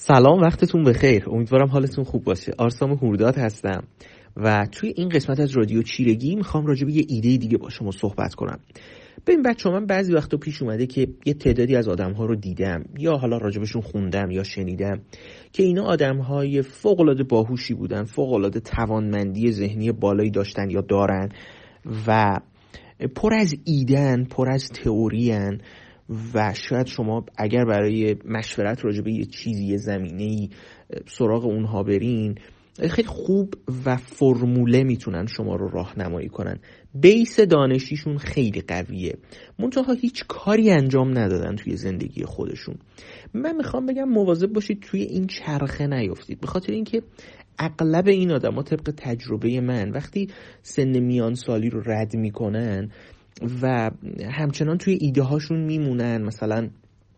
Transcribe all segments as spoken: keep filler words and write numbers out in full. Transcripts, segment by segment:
سلام، وقتتون بخیر. امیدوارم حالتون خوب باشه. آرسام هورداد هستم و توی این قسمت از رادیو چیرگی میخوام راجع به یه ایده دیگه با شما صحبت کنم. ببین بچه‌ها، من بعضی وقتا پیش اومده که یه تعدادی از آدم‌ها رو دیدم یا حالا راجبشون خوندم یا شنیدم که اینا آدم‌های فوق‌العاده باهوشی بودن، فوق‌العاده توانمندی ذهنی بالایی داشتن یا دارن و پر از ایده‌ن، پر از تئوری‌ن و شاید شما اگر برای مشورت راجع به یه چیزی، یه زمینه‌ای سراغ اونها برین، خیلی خوب و فرموله میتونن شما رو راهنمایی کنن. بیس دانشیشون خیلی قویه، منتها هیچ کاری انجام ندادن توی زندگی خودشون. من میخوام بگم مواظب باشید توی این چرخه نیافتید، به خاطر اینکه اغلب این آدما طبق تجربه من وقتی سن میان سالی رو رد میکنن و همچنان توی ایده هاشون میمونن، مثلا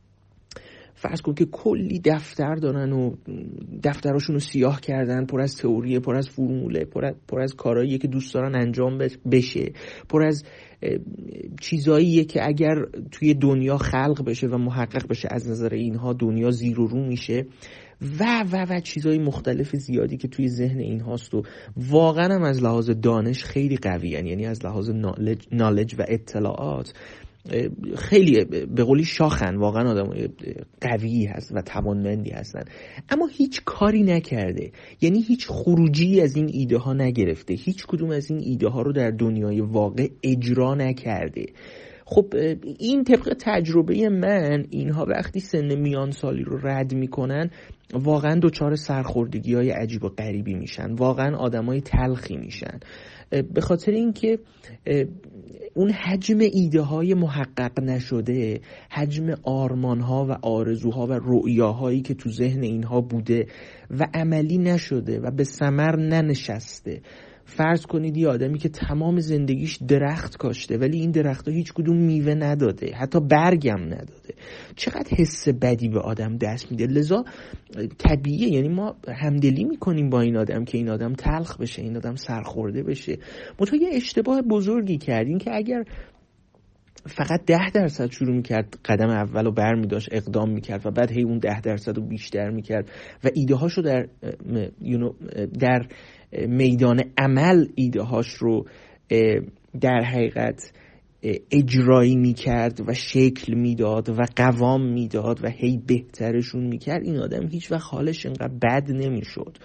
فرض کن که کلی دفتر دارن و دفتراشون رو سیاه کردن، پر از تئوریه، پر از فرموله، پر از, پر از کارهاییه که دوست دارن انجام بشه، پر از چیزاییه که اگر توی دنیا خلق بشه و محقق بشه از نظر اینها دنیا زیر و رو میشه و و و چیزای مختلف زیادی که توی ذهن این هاست و واقعا هم از لحاظ دانش خیلی قوی هن. یعنی از لحاظ نالج و اطلاعات خیلی به قولی شاخن، واقعا آدم قوی هست و توانمندی هستن، اما هیچ کاری نکرده. یعنی هیچ خروجی از این ایده ها نگرفته، هیچ کدوم از این ایده ها رو در دنیای واقع اجرا نکرده. خب این طبق تجربه من، اینها وقتی سن میان سالی رو رد میکنن واقعا دچار سرخوردگی های عجیب و غریبی میشن، واقعا آدمای تلخی میشن، به خاطر اینکه اون حجم ایده های محقق نشده، حجم آرمان ها و آرزوها و رؤیاهایی که تو ذهن اینها بوده و عملی نشده و به ثمر ننشسته. فرض کنید یه آدمی که تمام زندگیش درخت کاشته ولی این درخت ها هیچ کدوم میوه نداده، حتی برگم نداده، چقدر حس بدی به آدم دست میده. لذا طبیعیه، یعنی ما همدلی میکنیم با این آدم که این آدم تلخ بشه، این آدم سرخورده بشه. منتها یه اشتباه بزرگی کردین که اگر فقط ده درصد شروع میکرد قدم اول رو بر میداشت، اقدام میکرد و بعد هی اون ده درصد رو بیشتر میکرد و ایده هاشو در در میدان عمل ایده هاش رو در حقیقت اجرایی میکرد و شکل میداد و قوام میداد و هی بهترشون میکرد، این آدم هیچ وقت حالش اینقدر بد نمیشد.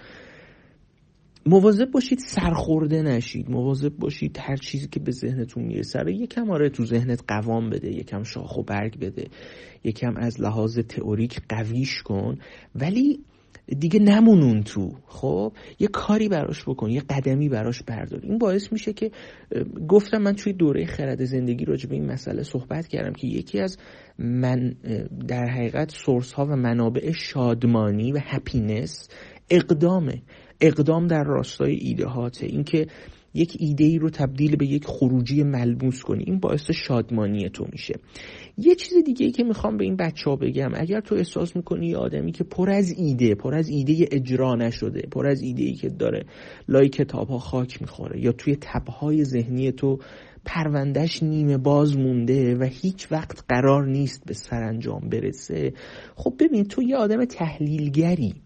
مواظب باشید سرخورده نشید، مواظب باشید هر چیزی که به ذهنتون میرسه رو یکم آره تو ذهنت قوام بده، یکم شاخ و برگ بده، یکم از لحاظ تئوریک قویش کن، ولی دیگه نمونون تو. خب یه کاری براش بکن، یه قدمی براش بردار. این باعث میشه که گفتم من توی دوره خرد زندگی راجع به این مسئله صحبت کردم که یکی از من در حقیقت سورس ها و منابع شادمانی و هپینس اقدامه، اقدام در راستای ایده هاته. این که یک ایده ای رو تبدیل به یک خروجی ملموس کنی، این باعث شادمانی تو میشه. یه چیز دیگه ای که میخوام به این بچه ها بگم، اگر تو احساس میکنی یه آدمی که پر از ایده، پر از ایده اجرا نشده، پر از ایده ای که داره لای کتاب ها خاک میخوره یا توی تبهای ذهنی تو پروندهش نیمه باز مونده و هیچ وقت قرار نیست به سرانجام برسه، خب ببین تو یه آدم تحلیلگری.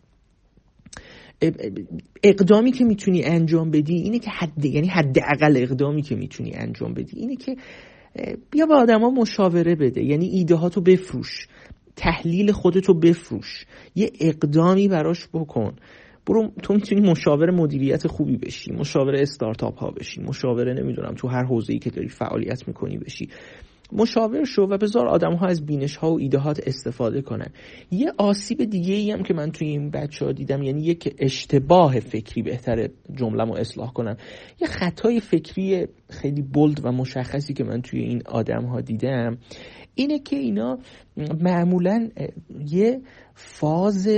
اقدامی که میتونی انجام بدی اینه که حد یعنی حداقل اقدامی که میتونی انجام بدی اینه که بیا با آدما مشاوره بده، یعنی ایده هاتو بفروش، تحلیل خودتو بفروش، یه اقدامی براش بکن. برو تو میتونی مشاور مدیریت خوبی بشی، مشاور استارتاپ ها بشی، مشاور نمیدونم تو هر حوزه‌ای که داری فعالیت میکنی بشی، مشاور شو و بذار آدم ها از بینش ها و ایدهات استفاده کنن. یه آسیب دیگه ای هم که من توی این بچه ها دیدم، یعنی یک اشتباه فکری، بهتره جمله‌مو اصلاح کنم، یه خطای فکری خیلی بولد و مشخصی که من توی این آدم ها دیدم اینه که اینا معمولاً یه فاز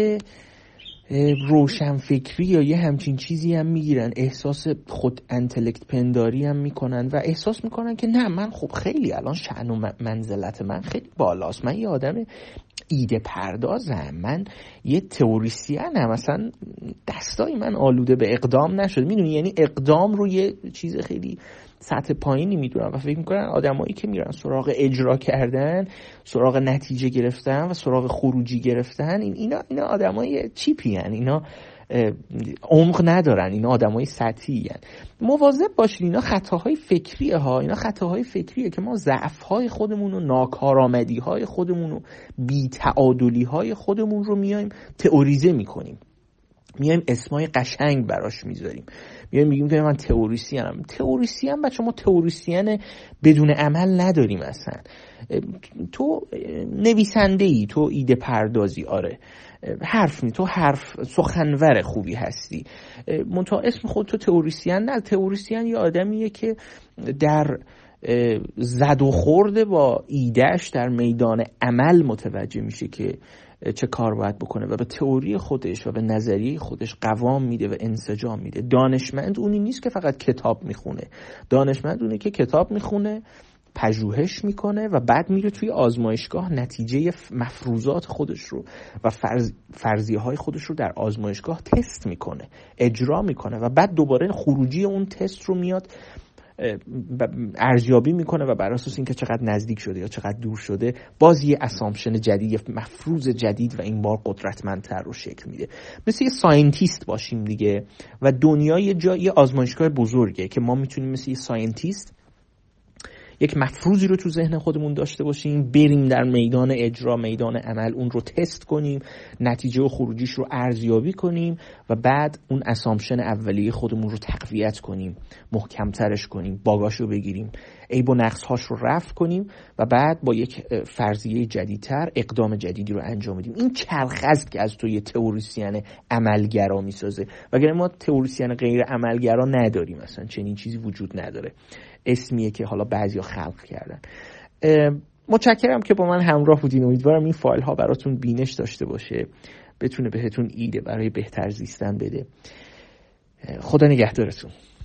روشنفکری یا یه همچین چیزی هم میگیرن، احساس خود انتلکت پنداری هم میکنن و احساس میکنن که نه من خب خیلی الان شأن و منزلت من خیلی بالاست، من یه آدم ایده پردازم، من یه تئوریسینم، مثلا دستای من آلوده به اقدام نشد. میدونی یعنی اقدام رو یه چیز خیلی سطح پایینی میدونن و فکر میکنن آدمایی که میرن سراغ اجرا کردن، سراغ نتیجه گرفتن و سراغ خروجی گرفتن، این اینا اینا آدمای چیپی ان، اینا عمق ندارن، اینا آدمای سطحی ان. مواظب باشید، اینا خطاهای فکریه ها، اینا خطاهای فکریه که ما ضعف‌های خودمون و ناکارآمدی‌های خودمون و بی‌تعادلی‌های خودمون رو میایم تئوریزه میکنیم، میایم اسمای قشنگ براش میذاریم، میایم میگیم که من تئوریسینم. تئوریسین بچه ما تئوریسین بدون عمل نداریم اصلا. تو نویسنده‌ای، تو ایده پردازی، آره حرف می تو حرف سخنور خوبی هستی، منتها اسم خود تو تئوریسین نه. تئوریسین یه آدمیه که در زد و خورده با ایدهش در میدان عمل متوجه میشه که چه کار باید بکنه و به تئوری خودش و به نظریه خودش قوام میده و انسجام میده. دانشمند اونی نیست که فقط کتاب میخونه، دانشمند اونه که کتاب میخونه، پژوهش میکنه و بعد میره توی آزمایشگاه نتیجه مفروضات خودش رو و فرض فرضیه های خودش رو در آزمایشگاه تست میکنه، اجرا میکنه و بعد دوباره خروجی اون تست رو میاد ارزیابی میکنه و بر اساس اینکه چقدر نزدیک شده یا چقدر دور شده باز یه اسامپشن جدید، یه مفروض جدید و این بار قدرتمندتر رو شکل میده. مثل یه ساینتیست باشیم دیگه و دنیا یه جای آزمایشگاه بزرگه که ما میتونیم مثل یه ساینتیست یک مفروضی رو تو ذهن خودمون داشته باشیم، بریم در میدان اجرا، میدان عمل اون رو تست کنیم، نتیجه و خروجیش رو ارزیابی کنیم و بعد اون اسامپشن اولیه خودمون رو تقویت کنیم، محکمترش کنیم، باگاش رو بگیریم، عیب و نقص‌هاش رو رفع کنیم و بعد با یک فرضیه جدیدتر اقدام جدیدی رو انجام بدیم. این چرخ است که از تو یه تئوریسین عملگرا میسازه، وگرنه ما تئوریسین غیر عملگرا نداریم، اصلا چنین چیزی وجود نداره. اسمیه که حالا بعضیا خلق کردن. متشکرم که با من همراه بودین. امیدوارم این فایل ها براتون بینش داشته باشه، بتونه بهتون ایده برای بهتر زیستن بده. خدا نگهدارتون.